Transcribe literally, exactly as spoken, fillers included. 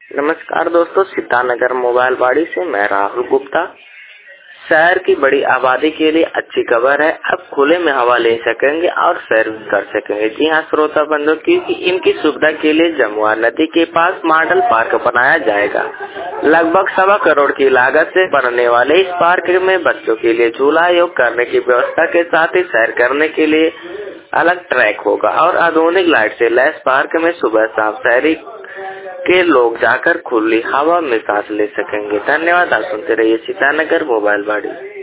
नमस्कार दोस्तों, सीतानगर मोबाइल बाड़ी से मैं राहुल गुप्ता। शहर की बड़ी आबादी के लिए अच्छी खबर है। अब खुले में हवा ले सकेंगे और सैर भी कर सकेंगे। जी हाँ श्रोता बंधु, क्योंकि इनकी सुविधा के लिए जमुआ नदी के पास मॉडल पार्क बनाया जाएगा। लगभग सवा करोड़ की लागत से बनने वाले इस पार्क में बच्चों के लिए झूला योग करने की व्यवस्था के साथ ही सैर करने के लिए अलग ट्रैक होगा और आधुनिक लाइट से लैस पार्क में सुबह शाम सैरी के लोग जाकर खुली हवा में सांस ले सकेंगे। धन्यवाद। आप सुनते रहिए सीतानगर मोबाइल बाड़ी।